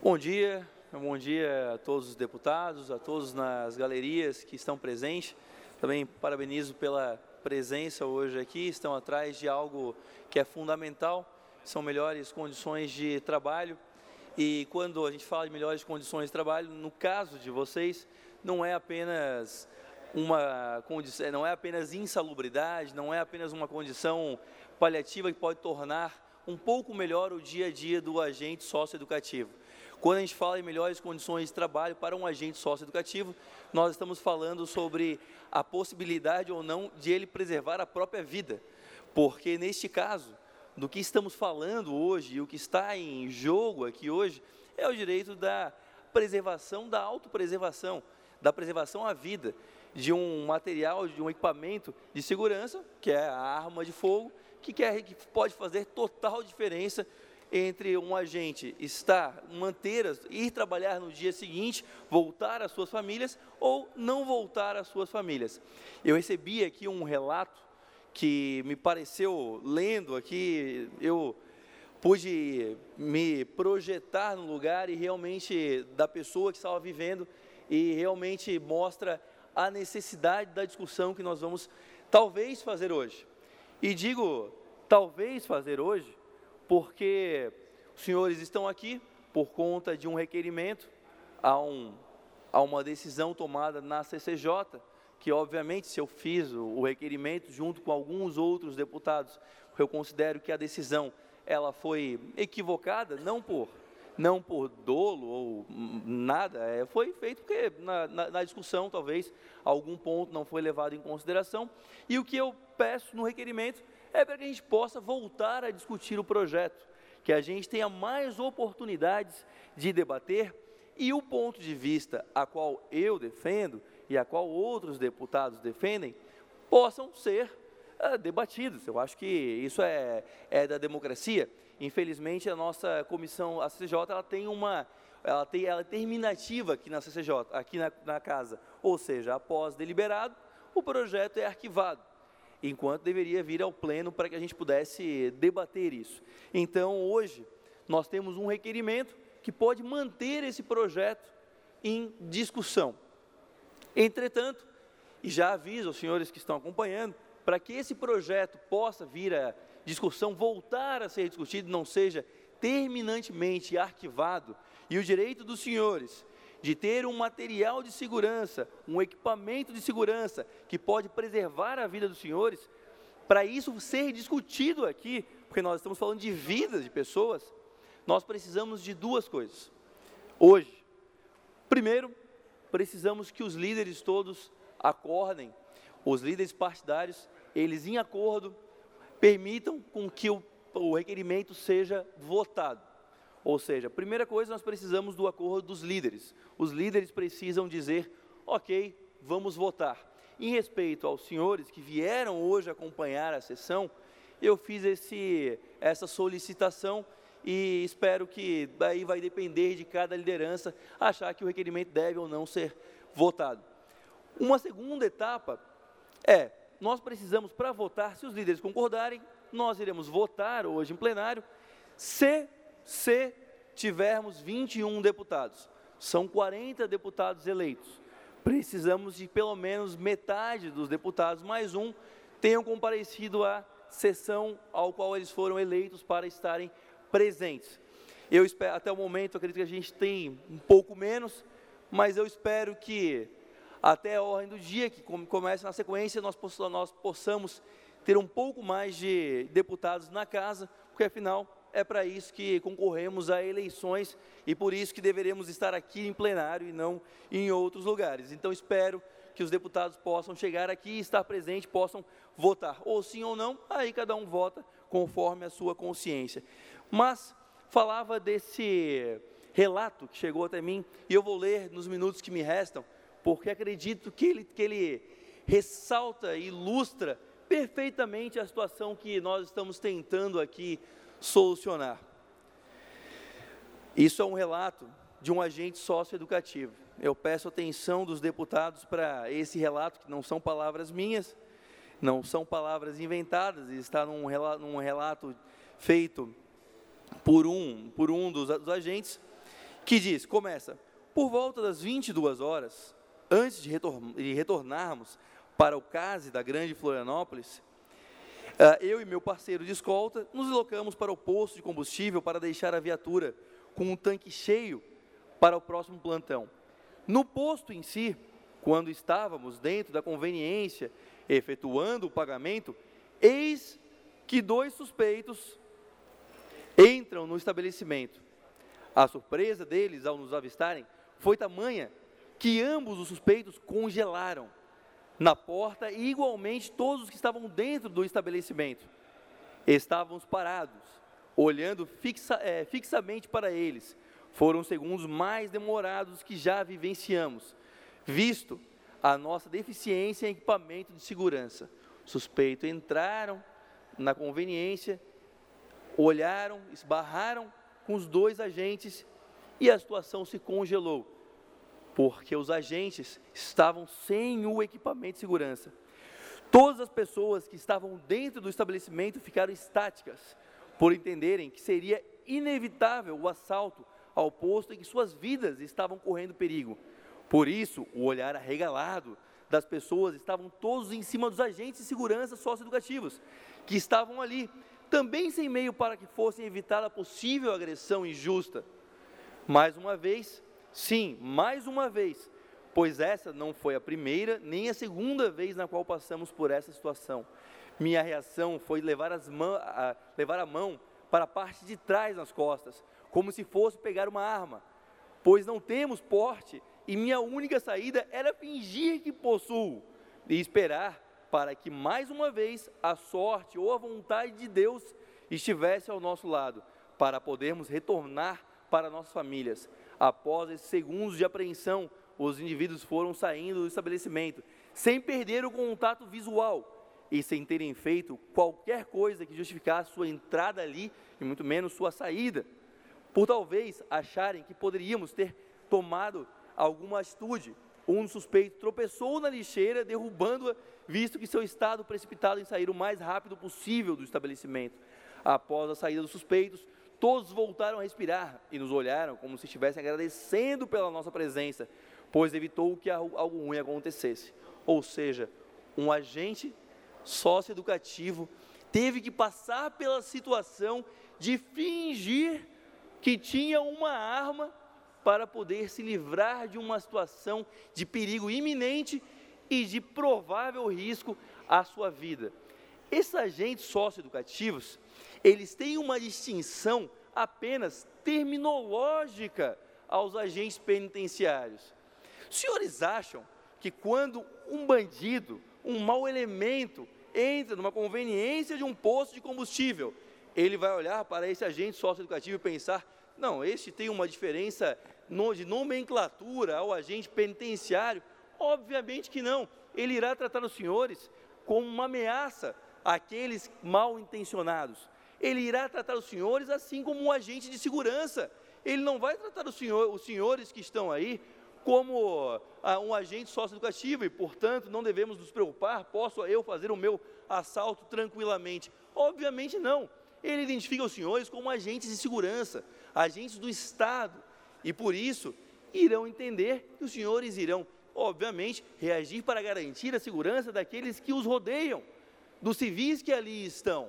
Bom dia a todos os deputados, a todos nas galerias que estão presentes. Também parabenizo pela presença hoje aqui, estão atrás de algo que é fundamental, são melhores condições de trabalho. E quando a gente fala de melhores condições de trabalho, no caso de vocês, não é apenas uma condição, não é apenas insalubridade, não é apenas uma condição paliativa que pode tornar um pouco melhor o dia a dia do agente socioeducativo. Quando a gente fala em melhores condições de trabalho para um agente socioeducativo, nós estamos falando sobre a possibilidade ou não de ele preservar a própria vida, porque neste caso, do que estamos falando hoje e o que está em jogo aqui hoje é o direito da preservação, da autopreservação, da preservação à vida de um material, de um equipamento de segurança, que é a arma de fogo, que pode fazer total diferença entre um agente ir trabalhar no dia seguinte, voltar às suas famílias ou não voltar às suas famílias. Eu recebi aqui um relato que me pareceu, lendo aqui, eu pude me projetar no lugar e realmente da pessoa que estava vivendo e realmente mostra a necessidade da discussão que nós vamos talvez fazer hoje. E digo talvez fazer hoje, porque os senhores estão aqui por conta de um requerimento a uma decisão tomada na CCJ, que obviamente se eu fiz o requerimento junto com alguns outros deputados, eu considero que a decisão ela foi equivocada, não por dolo ou nada, foi feito porque na discussão talvez algum ponto não foi levado em consideração, e o que eu peço no requerimento é para que a gente possa voltar a discutir o projeto, que a gente tenha mais oportunidades de debater e o ponto de vista a qual eu defendo e a qual outros deputados defendem possam ser debatidos. Eu acho que isso é da democracia. Infelizmente, a nossa comissão, a CCJ, ela é terminativa aqui na CCJ, aqui na casa, ou seja, após deliberado, o projeto é arquivado, enquanto deveria vir ao pleno para que a gente pudesse debater isso. Então, hoje, nós temos um requerimento que pode manter esse projeto em discussão. Entretanto, e já aviso aos senhores que estão acompanhando, para que esse projeto possa vir a discussão, voltar a ser discutido, não seja terminantemente arquivado, e o direito dos senhores de ter um material de segurança, um equipamento de segurança que pode preservar a vida dos senhores, para isso ser discutido aqui, porque nós estamos falando de vidas de pessoas, nós precisamos de duas coisas. Hoje, primeiro, precisamos que os líderes todos acordem, os líderes partidários, eles em acordo, permitam com que o requerimento seja votado. Ou seja, a primeira coisa, nós precisamos do acordo dos líderes. Os líderes precisam dizer, ok, vamos votar. Em respeito aos senhores que vieram hoje acompanhar a sessão, eu fiz essa solicitação e espero que daí vai depender de cada liderança achar que o requerimento deve ou não ser votado. Uma segunda etapa nós precisamos, para votar, se os líderes concordarem, nós iremos votar hoje em plenário, se tivermos 21 deputados, são 40 deputados eleitos, precisamos de pelo menos metade dos deputados, mais um, tenham comparecido à sessão ao qual eles foram eleitos para estarem presentes. Eu espero, até o momento, acredito que a gente tem um pouco menos, mas eu espero que até a ordem do dia, que comece na sequência, nós possamos ter um pouco mais de deputados na casa, porque afinal é para isso que concorremos a eleições e por isso que deveremos estar aqui em plenário e não em outros lugares. Então espero que os deputados possam chegar aqui, estar presente, possam votar, ou sim ou não, aí cada um vota conforme a sua consciência. Mas falava desse relato que chegou até mim, e eu vou ler nos minutos que me restam, porque acredito que ele ressalta e ilustra perfeitamente a situação que nós estamos tentando aqui solucionar. Isso é um relato de um agente socioeducativo. Eu peço atenção dos deputados para esse relato, que não são palavras minhas, não são palavras inventadas, está num relato feito por um dos agentes, que diz, começa, por volta das 22 horas, antes de retornarmos para o case da Grande Florianópolis, eu e meu parceiro de escolta nos deslocamos para o posto de combustível para deixar a viatura com um tanque cheio para o próximo plantão. No posto em si, quando estávamos dentro da conveniência, efetuando o pagamento, eis que 2 suspeitos entram no estabelecimento. A surpresa deles ao nos avistarem foi tamanha que ambos os suspeitos congelaram na porta e igualmente todos os que estavam dentro do estabelecimento. Estávamos parados, olhando fixamente para eles. Foram os segundos mais demorados que já vivenciamos, visto a nossa deficiência em equipamento de segurança. Os suspeitos entraram na conveniência, olharam, esbarraram com os 2 agentes e a situação se congelou, porque os agentes estavam sem o equipamento de segurança. Todas as pessoas que estavam dentro do estabelecimento ficaram estáticas, por entenderem que seria inevitável o assalto ao posto em que suas vidas estavam correndo perigo. Por isso, o olhar arregalado das pessoas estavam todos em cima dos agentes de segurança socioeducativos, que estavam ali, também sem meio para que fossem evitar a possível agressão injusta. Mais uma vez, sim, mais uma vez, pois essa não foi a primeira nem a segunda vez na qual passamos por essa situação. Minha reação foi levar a mão para a parte de trás nas costas, como se fosse pegar uma arma, pois não temos porte e minha única saída era fingir que possuo e esperar para que mais uma vez a sorte ou a vontade de Deus estivesse ao nosso lado, para podermos retornar para nossas famílias. Após esses segundos de apreensão, os indivíduos foram saindo do estabelecimento, sem perder o contato visual e sem terem feito qualquer coisa que justificasse sua entrada ali e muito menos sua saída, por talvez acharem que poderíamos ter tomado alguma atitude. Um suspeito tropeçou na lixeira, derrubando-a, visto que seu estado precipitado em sair o mais rápido possível do estabelecimento. Após a saída dos suspeitos, todos voltaram a respirar e nos olharam como se estivessem agradecendo pela nossa presença, pois evitou que algo ruim acontecesse. Ou seja, um agente socioeducativo teve que passar pela situação de fingir que tinha uma arma para poder se livrar de uma situação de perigo iminente e de provável risco à sua vida. Esses agentes socioeducativos, eles têm uma distinção apenas terminológica aos agentes penitenciários. Os senhores acham que quando um bandido, um mau elemento, entra numa conveniência de um posto de combustível, ele vai olhar para esse agente socioeducativo e pensar, não, este tem uma diferença de nomenclatura ao agente penitenciário? Obviamente que não. Ele irá tratar os senhores como uma ameaça àqueles mal intencionados. Ele irá tratar os senhores assim como um agente de segurança. Ele não vai tratar os senhores que estão aí como um agente socioeducativo e, portanto, não devemos nos preocupar, posso eu fazer o meu assalto tranquilamente? Obviamente não. Ele identifica os senhores como agentes de segurança, agentes do Estado, e por isso irão entender que os senhores irão, obviamente, reagir para garantir a segurança daqueles que os rodeiam, dos civis que ali estão.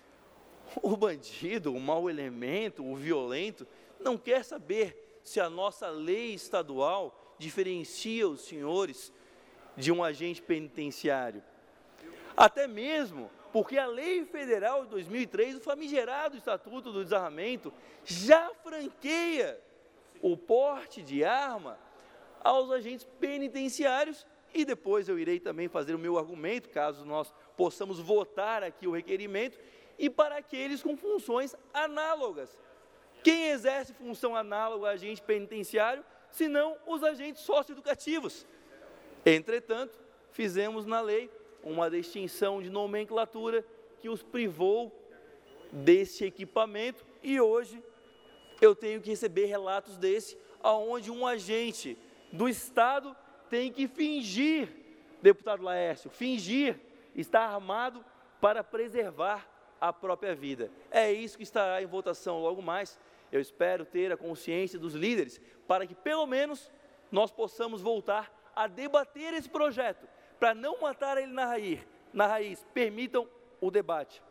O bandido, o mau elemento, o violento, não quer saber se a nossa lei estadual diferencia os senhores de um agente penitenciário. Até mesmo porque a lei federal de 2003, o famigerado Estatuto do Desarmamento, já franqueia o porte de arma aos agentes penitenciários, e depois eu irei também fazer o meu argumento, caso nós possamos votar aqui o requerimento, e para aqueles com funções análogas. Quem exerce função análoga a agente penitenciário, senão os agentes socioeducativos? Entretanto, fizemos na lei uma distinção de nomenclatura que os privou desse equipamento, e hoje eu tenho que receber relatos desse, onde um agente do Estado tem que fingir, deputado Laércio, fingir estar armado para preservar a própria vida. É isso que estará em votação logo mais. eu espero ter a consciência dos líderes para que pelo menos nós possamos voltar a debater esse projeto, para não matar ele na raiz, permitam o debate.